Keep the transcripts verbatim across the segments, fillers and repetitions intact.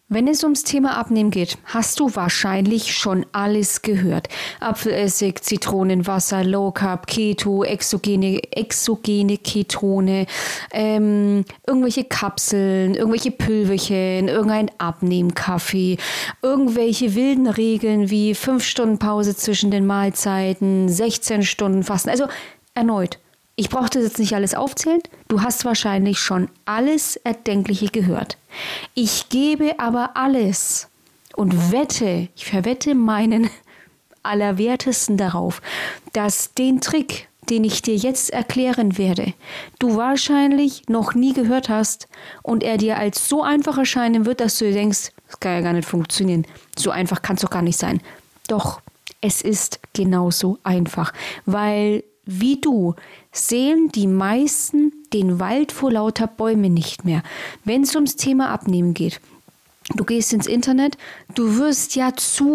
Wenn es ums Thema Abnehmen geht, hast du wahrscheinlich schon alles gehört. Apfelessig, Zitronenwasser, Low Carb, Keto, exogene, exogene Ketone, ähm, irgendwelche Kapseln, irgendwelche Pülverchen, irgendein Abnehmkaffee, irgendwelche wilden Regeln wie fünf Stunden Pause zwischen den Mahlzeiten, sechzehn Stunden Fasten. Also erneut. Ich brauche das jetzt nicht alles aufzählen. Du hast wahrscheinlich schon alles Erdenkliche gehört. Ich gebe aber alles und wette, ich verwette meinen Allerwertesten darauf, dass den Trick, den ich dir jetzt erklären werde, du wahrscheinlich noch nie gehört hast und er dir als so einfach erscheinen wird, dass du dir denkst, das kann ja gar nicht funktionieren. So einfach kann es doch gar nicht sein. Doch, es ist genauso einfach, weil wie du sehen die meisten den Wald vor lauter Bäumen nicht mehr. Wenn es ums Thema Abnehmen geht, du gehst ins Internet, du wirst ja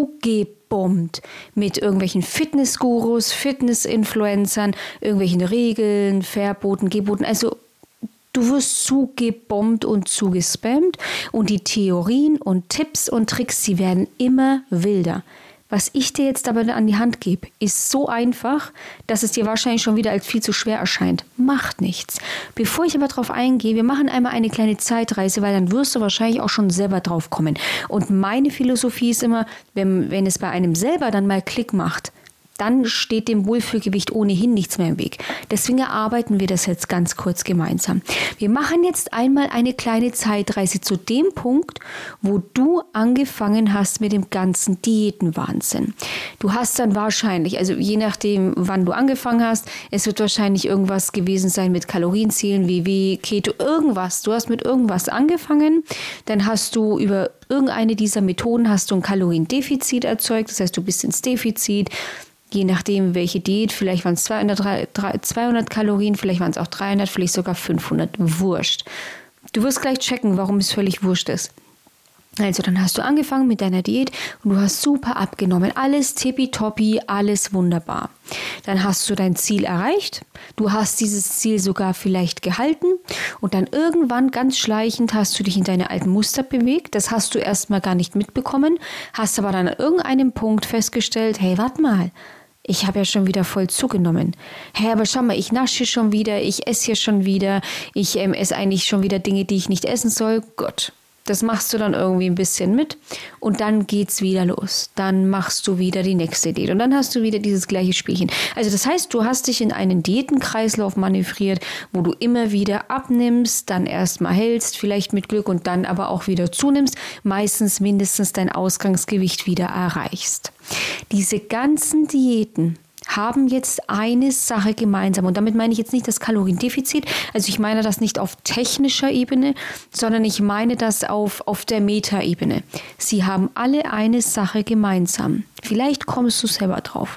zugebombt mit irgendwelchen Fitnessgurus, Fitnessinfluencern, irgendwelchen Regeln, Verboten, Geboten, also du wirst zugebombt und zugespammt und die Theorien und Tipps und Tricks, sie werden immer wilder. Was ich dir jetzt aber an die Hand gebe, ist so einfach, dass es dir wahrscheinlich schon wieder als viel zu schwer erscheint. Macht nichts. Bevor ich aber drauf eingehe, wir machen einmal eine kleine Zeitreise, weil dann wirst du wahrscheinlich auch schon selber drauf kommen. Und meine Philosophie ist immer, wenn, wenn es bei einem selber dann mal Klick macht, dann steht dem Wohlfühlgewicht ohnehin nichts mehr im Weg. Deswegen erarbeiten wir das jetzt ganz kurz gemeinsam. Wir machen jetzt einmal eine kleine Zeitreise zu dem Punkt, wo du angefangen hast mit dem ganzen Diätenwahnsinn. Du hast dann wahrscheinlich, also je nachdem, wann du angefangen hast, es wird wahrscheinlich irgendwas gewesen sein mit Kalorienzielen, W W, Keto, irgendwas. Du hast mit irgendwas angefangen, dann hast du über irgendeine dieser Methoden hast du ein Kaloriendefizit erzeugt, das heißt, du bist ins Defizit. Je nachdem, welche Diät, vielleicht waren es zweihundert Kalorien, vielleicht waren es auch dreihundert, vielleicht sogar fünfhundert. Wurscht. Du wirst gleich checken, warum es völlig wurscht ist. Also dann hast du angefangen mit deiner Diät und du hast super abgenommen. Alles tippitoppi, alles wunderbar. Dann hast du dein Ziel erreicht. Du hast dieses Ziel sogar vielleicht gehalten und dann irgendwann ganz schleichend hast du dich in deine alten Muster bewegt. Das hast du erstmal gar nicht mitbekommen, hast aber dann an irgendeinem Punkt festgestellt, hey, warte mal. Ich habe ja schon wieder voll zugenommen. Hey, aber schau mal, ich nasche hier schon wieder, ich esse hier schon wieder, ich ähm, esse eigentlich schon wieder Dinge, die ich nicht essen soll. Gott, das machst du dann irgendwie ein bisschen mit und dann geht's wieder los. Dann machst du wieder die nächste Diät und dann hast du wieder dieses gleiche Spielchen. Also das heißt, du hast dich in einen Diätenkreislauf manövriert, wo du immer wieder abnimmst, dann erstmal hältst, vielleicht mit Glück und dann aber auch wieder zunimmst, meistens mindestens dein Ausgangsgewicht wieder erreichst. Diese ganzen Diäten haben jetzt eine Sache gemeinsam. Und damit meine ich jetzt nicht das Kaloriendefizit. Also ich meine das nicht auf technischer Ebene, sondern ich meine das auf, auf der Metaebene. Sie haben alle eine Sache gemeinsam. Vielleicht kommst du selber drauf.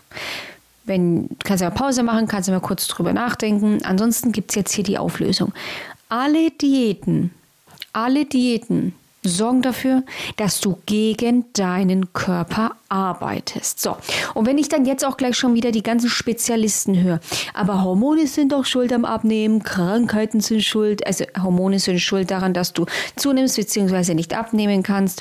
Wenn, kannst du mal Pause machen, kannst du mal kurz drüber nachdenken. Ansonsten gibt es jetzt hier die Auflösung. Alle Diäten, alle Diäten sorgen dafür, dass du gegen deinen Körper arbeitest. So, und wenn ich dann jetzt auch gleich schon wieder die ganzen Spezialisten höre, aber Hormone sind doch schuld am Abnehmen, Krankheiten sind schuld, also Hormone sind schuld daran, dass du zunimmst bzw. nicht abnehmen kannst,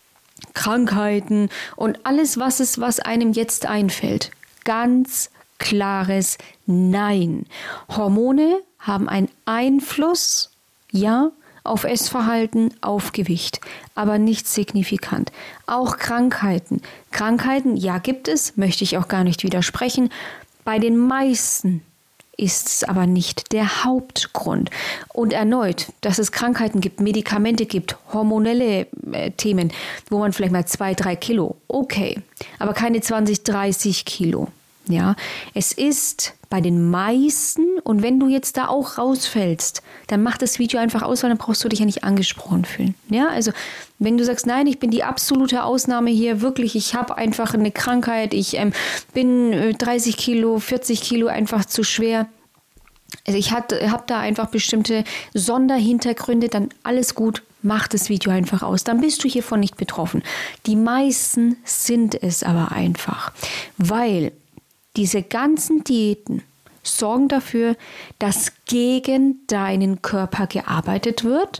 Krankheiten und alles, was es, was einem jetzt einfällt. Ganz klares Nein. Hormone haben einen Einfluss, ja, auf Essverhalten, auf Gewicht, aber nicht signifikant. Auch Krankheiten. Krankheiten, ja, gibt es, möchte ich auch gar nicht widersprechen. Bei den meisten ist es aber nicht der Hauptgrund. Und erneut, dass es Krankheiten gibt, Medikamente gibt, hormonelle äh, Themen, wo man vielleicht mal zwei, drei Kilo, okay, aber keine zwanzig, dreißig Kilo. Ja, es ist bei den meisten, und wenn du jetzt da auch rausfällst, dann mach das Video einfach aus, weil dann brauchst du dich ja nicht angesprochen fühlen. Ja, also wenn du sagst, nein, ich bin die absolute Ausnahme hier, wirklich, ich habe einfach eine Krankheit, ich ähm, bin äh, dreißig Kilo, vierzig Kilo einfach zu schwer. Also ich habe da einfach bestimmte Sonderhintergründe, dann alles gut, mach das Video einfach aus. Dann bist du hiervon nicht betroffen. Die meisten sind es aber einfach, weil diese ganzen Diäten sorgen dafür, dass gegen deinen Körper gearbeitet wird,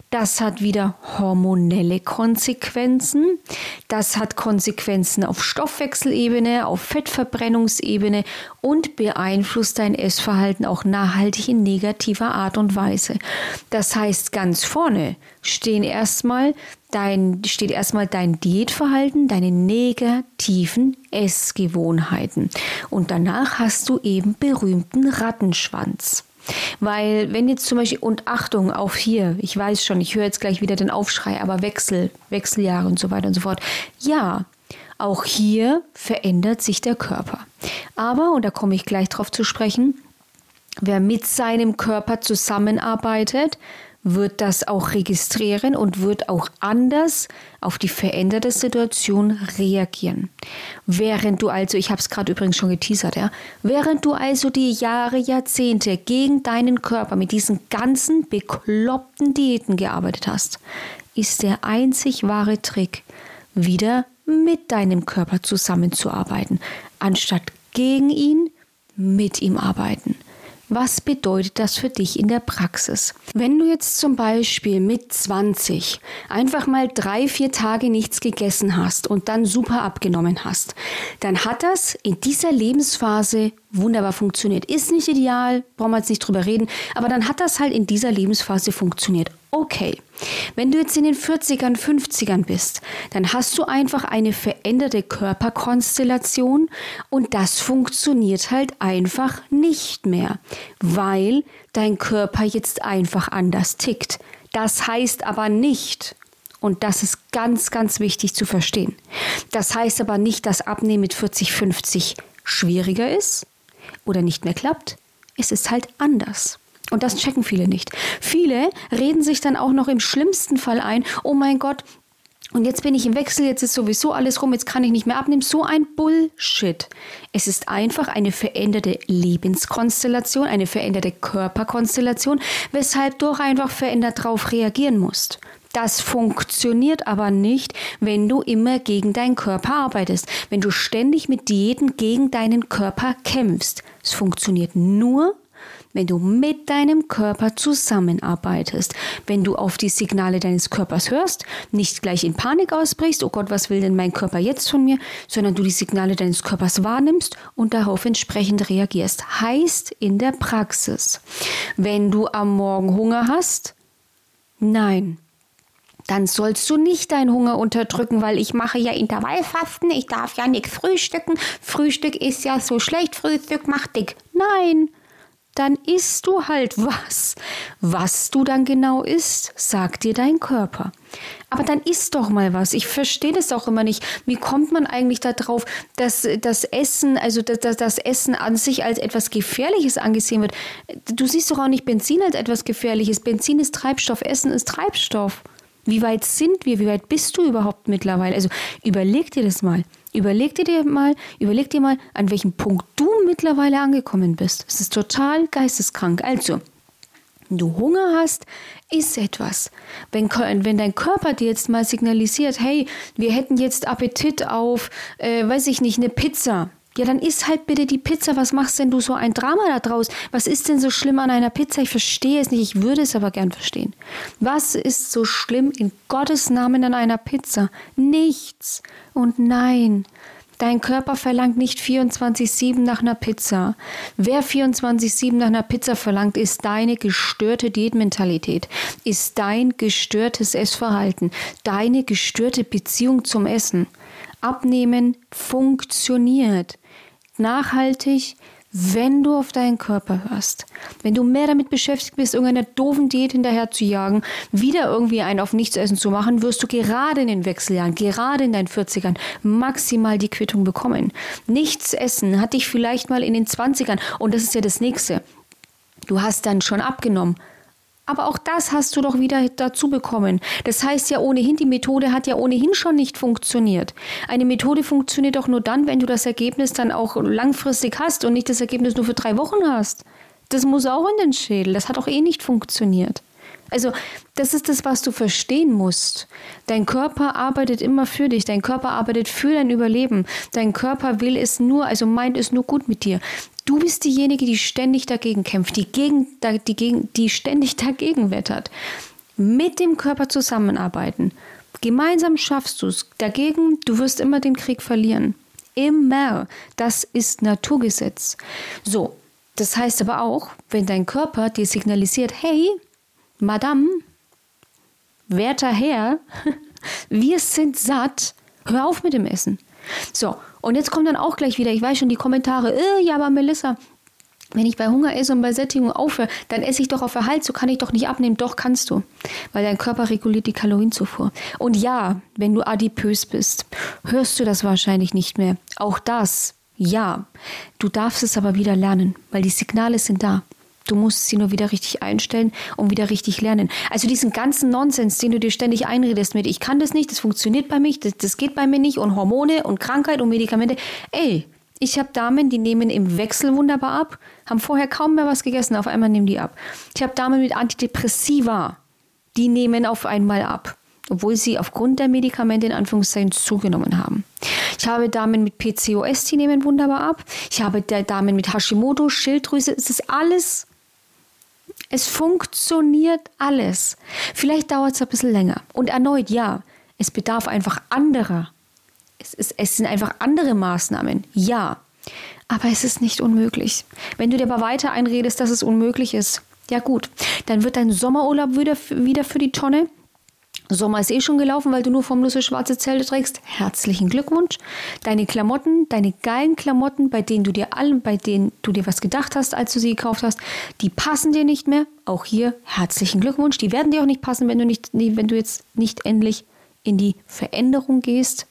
Das hat wieder hormonelle Konsequenzen. Das hat Konsequenzen auf Stoffwechselebene, auf Fettverbrennungsebene und beeinflusst dein Essverhalten auch nachhaltig in negativer Art und Weise. Das heißt, ganz vorne stehen erstmal dein, steht erstmal dein Diätverhalten, deine negativen Essgewohnheiten. Und danach hast du eben berühmten Rattenschwanz. Weil wenn jetzt zum Beispiel, und Achtung, auf hier, ich weiß schon, ich höre jetzt gleich wieder den Aufschrei, aber Wechsel, Wechseljahre und so weiter und so fort. Ja, auch hier verändert sich der Körper. Aber, und da komme ich gleich drauf zu sprechen, wer mit seinem Körper zusammenarbeitet, wird das auch registrieren und wird auch anders auf die veränderte Situation reagieren. Während du also, ich habe es gerade übrigens schon geteasert, ja, während du also die Jahre, Jahrzehnte gegen deinen Körper mit diesen ganzen bekloppten Diäten gearbeitet hast, ist der einzig wahre Trick, wieder mit deinem Körper zusammenzuarbeiten, anstatt gegen ihn, mit ihm arbeiten. Was bedeutet das für dich in der Praxis? Wenn du jetzt zum Beispiel mit zwanzig einfach mal drei, vier Tage nichts gegessen hast und dann super abgenommen hast, dann hat das in dieser Lebensphase wunderbar funktioniert. Ist nicht ideal, brauchen wir jetzt nicht drüber reden, aber dann hat das halt in dieser Lebensphase funktioniert. Okay, wenn du jetzt in den vierzigern, fünfzigern bist, dann hast du einfach eine veränderte Körperkonstellation und das funktioniert halt einfach nicht mehr, weil dein Körper jetzt einfach anders tickt. Das heißt aber nicht, und das ist ganz, ganz wichtig zu verstehen, das heißt aber nicht, dass Abnehmen mit vierzig, fünfzig schwieriger ist oder nicht mehr klappt. Es ist halt anders. Und das checken viele nicht. Viele reden sich dann auch noch im schlimmsten Fall ein, oh mein Gott, und jetzt bin ich im Wechsel, jetzt ist sowieso alles rum, jetzt kann ich nicht mehr abnehmen. So ein Bullshit. Es ist einfach eine veränderte Lebenskonstellation, eine veränderte Körperkonstellation, weshalb du auch einfach verändert darauf reagieren musst. Das funktioniert aber nicht, wenn du immer gegen deinen Körper arbeitest, wenn du ständig mit Diäten gegen deinen Körper kämpfst. Es funktioniert nur, wenn du mit deinem Körper zusammenarbeitest, wenn du auf die Signale deines Körpers hörst, nicht gleich in Panik ausbrichst, oh Gott, was will denn mein Körper jetzt von mir, sondern du die Signale deines Körpers wahrnimmst und darauf entsprechend reagierst. Heißt in der Praxis, wenn du am Morgen Hunger hast, nein, dann sollst du nicht deinen Hunger unterdrücken, weil ich mache ja Intervallfasten, ich darf ja nichts frühstücken, Frühstück ist ja so schlecht, Frühstück macht dick. Nein, dann isst du halt was. Was du dann genau isst, sagt dir dein Körper. Aber dann isst doch mal was. Ich verstehe das auch immer nicht. Wie kommt man eigentlich darauf, dass das Essen, also dass das Essen an sich als etwas Gefährliches angesehen wird? Du siehst doch auch nicht Benzin als etwas Gefährliches. Benzin ist Treibstoff, Essen ist Treibstoff. Wie weit sind wir? Wie weit bist du überhaupt mittlerweile? Also überleg dir das mal. Überleg dir mal, überleg dir mal, an welchem Punkt du mittlerweile angekommen bist. Es ist total geisteskrank. Also, wenn du Hunger hast, iss etwas. Wenn, wenn dein Körper dir jetzt mal signalisiert, hey, wir hätten jetzt Appetit auf, äh, weiß ich nicht, eine Pizza. Ja, dann iss halt bitte die Pizza. Was machst denn du so ein Drama da draus? Was ist denn so schlimm an einer Pizza? Ich verstehe es nicht, ich würde es aber gern verstehen. Was ist so schlimm in Gottes Namen an einer Pizza? Nichts. Und nein, dein Körper verlangt nicht vierundzwanzig sieben nach einer Pizza. Wer vierundzwanzig sieben nach einer Pizza verlangt, ist deine gestörte Diätmentalität, ist dein gestörtes Essverhalten, deine gestörte Beziehung zum Essen. Abnehmen funktioniert nachhaltig, wenn du auf deinen Körper hörst. Wenn du mehr damit beschäftigt bist, irgendeiner doofen Diät hinterher zu jagen, wieder irgendwie einen auf nichts essen zu machen, wirst du gerade in den Wechseljahren, gerade in deinen vierzigern maximal die Quittung bekommen. Nichts essen hat dich vielleicht mal in den zwanzigern, und das ist ja das Nächste. Du hast dann schon abgenommen. Aber auch das hast du doch wieder dazu bekommen. Das heißt ja ohnehin, die Methode hat ja ohnehin schon nicht funktioniert. Eine Methode funktioniert doch nur dann, wenn du das Ergebnis dann auch langfristig hast und nicht das Ergebnis nur für drei Wochen hast. Das muss auch in den Schädel. Das hat auch eh nicht funktioniert. Also das ist das, was du verstehen musst. Dein Körper arbeitet immer für dich. Dein Körper arbeitet für dein Überleben. Dein Körper will es nur, also meint es nur gut mit dir. Du bist diejenige, die ständig dagegen kämpft, die, gegen, die, gegen, die ständig dagegen wettert. Mit dem Körper zusammenarbeiten. Gemeinsam schaffst du es. Dagegen, du wirst immer den Krieg verlieren. Immer. Das ist Naturgesetz. So, das heißt aber auch, wenn dein Körper dir signalisiert, hey, Madame, werter Herr, wir sind satt, hör auf mit dem Essen. So, und jetzt kommt dann auch gleich wieder, ich weiß schon, die Kommentare, äh, ja, aber Melissa, wenn ich bei Hunger esse und bei Sättigung aufhöre, dann esse ich doch auf Erhalt, so kann ich doch nicht abnehmen. Doch, kannst du, weil dein Körper reguliert die Kalorienzufuhr. Und ja, wenn du adipös bist, hörst du das wahrscheinlich nicht mehr. Auch das, ja. Du darfst es aber wieder lernen, weil die Signale sind da. Du musst sie nur wieder richtig einstellen und wieder richtig lernen. Also diesen ganzen Nonsens, den du dir ständig einredest mit, ich kann das nicht, das funktioniert bei mir, das, das geht bei mir nicht und Hormone und Krankheit und Medikamente. Ey, ich habe Damen, die nehmen im Wechsel wunderbar ab, haben vorher kaum mehr was gegessen, auf einmal nehmen die ab. Ich habe Damen mit Antidepressiva, die nehmen auf einmal ab, obwohl sie aufgrund der Medikamente in Anführungszeichen zugenommen haben. Ich habe Damen mit P C O S, die nehmen wunderbar ab. Ich habe Damen mit Hashimoto, Schilddrüse, es ist alles, es funktioniert alles. Vielleicht dauert es ein bisschen länger. Und erneut, ja, es bedarf einfach anderer. Es, ist, es sind einfach andere Maßnahmen, ja, aber es ist nicht unmöglich. Wenn du dir aber weiter einredest, dass es unmöglich ist, ja gut, dann wird dein Sommerurlaub wieder, wieder für die Tonne. Sommer ist eh schon gelaufen, weil du nur formlose schwarze Zelte trägst. Herzlichen Glückwunsch. Deine Klamotten, deine geilen Klamotten, bei denen du dir allen, bei denen du dir was gedacht hast, als du sie gekauft hast, die passen dir nicht mehr. Auch hier herzlichen Glückwunsch. Die werden dir auch nicht passen, wenn du nicht, wenn du jetzt nicht endlich in die Veränderung gehst.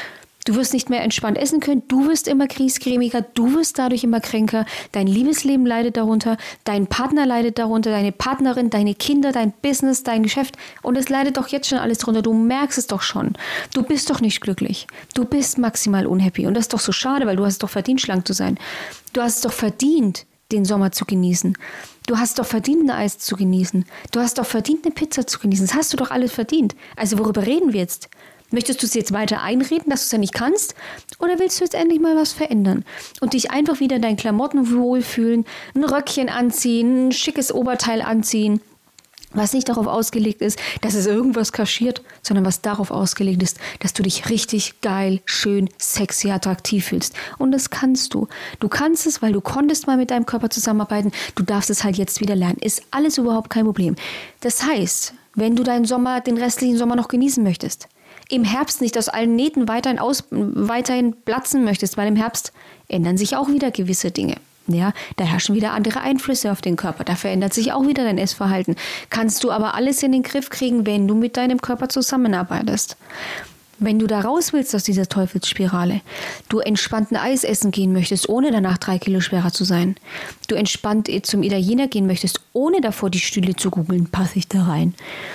Du wirst nicht mehr entspannt essen können, du wirst immer griesgrämiger, du wirst dadurch immer kränker, dein Liebesleben leidet darunter, dein Partner leidet darunter, deine Partnerin, deine Kinder, dein Business, dein Geschäft und es leidet doch jetzt schon alles darunter, du merkst es doch schon. Du bist doch nicht glücklich, du bist maximal unhappy und das ist doch so schade, weil du hast es doch verdient, schlank zu sein. Du hast es doch verdient, den Sommer zu genießen. Du hast doch verdient, ein Eis zu genießen. Du hast doch verdient, eine Pizza zu genießen. Das hast du doch alles verdient. Also worüber reden wir jetzt? Möchtest du es jetzt weiter einreden, dass du es ja nicht kannst? Oder willst du jetzt endlich mal was verändern? Und dich einfach wieder in deinen Klamotten wohlfühlen, ein Röckchen anziehen, ein schickes Oberteil anziehen, was nicht darauf ausgelegt ist, dass es irgendwas kaschiert, sondern was darauf ausgelegt ist, dass du dich richtig geil, schön, sexy, attraktiv fühlst. Und das kannst du. Du kannst es, weil du konntest mal mit deinem Körper zusammenarbeiten. Du darfst es halt jetzt wieder lernen. Ist alles überhaupt kein Problem. Das heißt, wenn du deinen Sommer, den restlichen Sommer noch genießen möchtest, im Herbst nicht aus allen Nähten weiterhin, aus, weiterhin platzen möchtest, weil im Herbst ändern sich auch wieder gewisse Dinge. Ja, da herrschen wieder andere Einflüsse auf den Körper, da verändert sich auch wieder dein Essverhalten. Kannst du aber alles in den Griff kriegen, wenn du mit deinem Körper zusammenarbeitest. Wenn du da raus willst aus dieser Teufelsspirale, du entspannt ein Eis essen gehen möchtest, ohne danach drei Kilo schwerer zu sein, du entspannt zum Italiener gehen möchtest, ohne davor die Stühle zu googeln, passe ich da rein,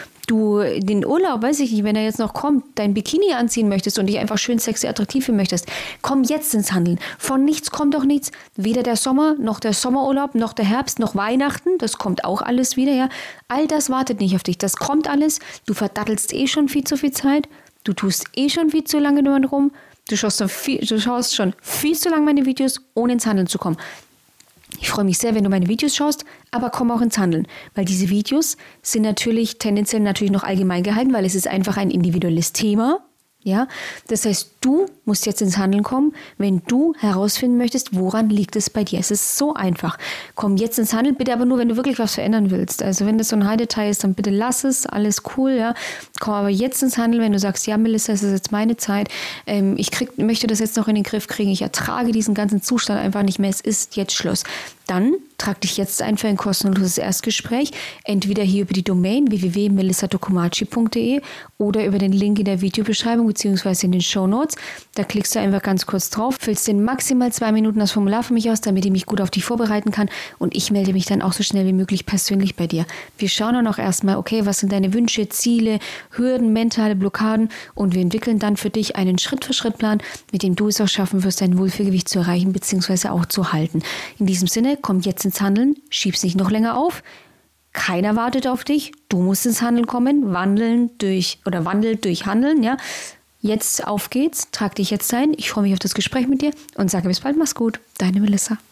du den Urlaub, weiß ich nicht, wenn er jetzt noch kommt, dein Bikini anziehen möchtest und dich einfach schön sexy attraktiv fühlen möchtest, komm jetzt ins Handeln. Von nichts kommt doch nichts. Weder der Sommer, noch der Sommerurlaub, noch der Herbst, noch Weihnachten. Das kommt auch alles wieder, ja. All das wartet nicht auf dich. Das kommt alles. Du verdattelst eh schon viel zu viel Zeit. Du tust eh schon viel zu lange nur rum. Du schaust, schon viel, du schaust schon viel zu lange meine Videos, ohne ins Handeln zu kommen. Ich freue mich sehr, wenn du meine Videos schaust, aber komm auch ins Handeln, weil diese Videos sind natürlich tendenziell natürlich noch allgemein gehalten, weil es ist einfach ein individuelles Thema. Ja, das heißt, du musst jetzt ins Handeln kommen, wenn du herausfinden möchtest, woran liegt es bei dir. Es ist so einfach. Komm jetzt ins Handeln, bitte aber nur, wenn du wirklich was verändern willst. Also wenn das so ein High-Detail ist, dann bitte lass es, alles cool, ja. Komm aber jetzt ins Handeln, wenn du sagst, ja Melissa, es ist jetzt meine Zeit, ähm, ich krieg, möchte das jetzt noch in den Griff kriegen, ich ertrage diesen ganzen Zustand einfach nicht mehr, es ist jetzt Schluss. Dann trag dich jetzt ein für ein kostenloses Erstgespräch, entweder hier über die Domain w w w punkt melissa tokumachi punkt d e oder über den Link in der Videobeschreibung bzw. in den Shownotes. Da klickst du einfach ganz kurz drauf, füllst in maximal zwei Minuten das Formular für mich aus, damit ich mich gut auf dich vorbereiten kann und ich melde mich dann auch so schnell wie möglich persönlich bei dir. Wir schauen dann auch erstmal, okay, was sind deine Wünsche, Ziele, Hürden, mentale Blockaden und wir entwickeln dann für dich einen Schritt-für-Schritt-Plan, mit dem du es auch schaffen wirst, dein Wohlfühlgewicht zu erreichen bzw. auch zu halten. In diesem Sinne, komm jetzt ins Handeln, schieb's nicht noch länger auf. Keiner wartet auf dich, du musst ins Handeln kommen, wandeln durch oder wandel durch Handeln, ja. Jetzt auf geht's, trag dich jetzt ein, ich freue mich auf das Gespräch mit dir und sage bis bald, mach's gut, deine Melissa.